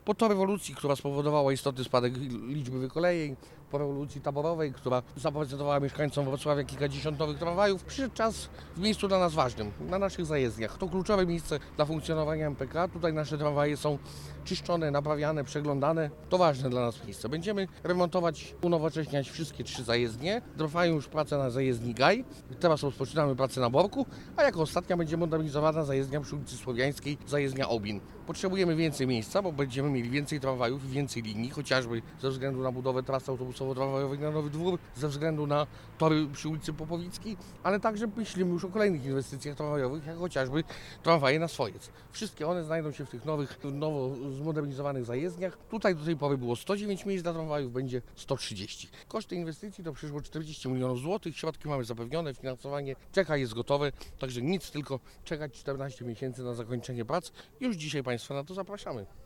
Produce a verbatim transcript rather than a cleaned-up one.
Po to rewolucji, która spowodowała istotny spadek liczby wykolejeń, po rewolucji taborowej, która zaprezentowała mieszkańcom Wrocławia kilkadziesiąt nowych tramwajów, przyszedł czas w miejscu dla nas ważnym, na naszych zajezdniach. To kluczowe miejsce dla funkcjonowania M P K. Tutaj nasze tramwaje są czyszczone, naprawiane, przeglądane. To ważne dla nas miejsce. Będziemy remontować, unowocześniać wszystkie trzy zajezdnie. Trwają już prace na zajezdni Gaj. Teraz rozpoczynamy pracę na Borku, a jako ostatnia będzie modernizowana zajezdnia przy ulicy Słowiańskiej, zajezdnia Obin. Potrzebujemy więcej miejsca, bo będziemy mieli więcej tramwajów i więcej linii, chociażby ze względu na budowę trasy autobusowo-tramwajowej na Nowy Dwór, ze względu na tory przy ulicy Popowickiej, ale także myślimy już o kolejnych inwestycjach tramwajowych, jak chociażby tramwaje na Swojec. Wszystkie one znajdą się w tych nowych, nowo zmodernizowanych zajezdniach. Tutaj do tej pory było sto dziewięć miejsc dla tramwajów, będzie sto trzydzieści. Koszty inwestycji to przyszło czterdzieści milionów złotych, środki mamy zapewnione, finansowanie czeka, jest gotowe, także nic, tylko czekać czternaście miesięcy na zakończenie prac. Już dzisiaj Państwa na to zapraszamy.